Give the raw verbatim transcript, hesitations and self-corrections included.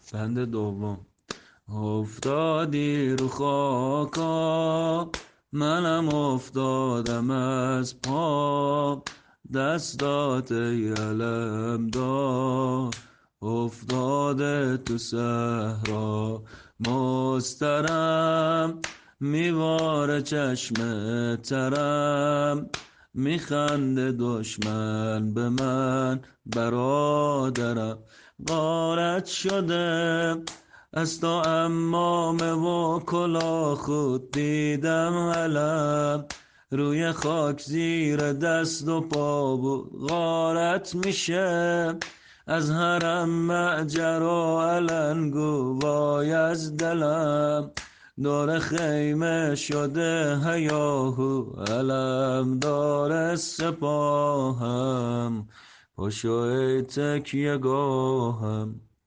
بند دوم. افتادی رو خاکا، منم افتادم از پا، دستات یلم دار افتاده تو صحرا. مسترم میواره چشم ترم، میخنده دشمن به من برادرم. غارت شده از تو عمامه و کلاه خود دیدم علم، روی خاک زیر دست و پا بود. غارت میشه از حرم معجر و علنگو وای از دلم، دور خیمه شده هیاهو علم دار سپاهم، پاشو ای تکیه گاهم.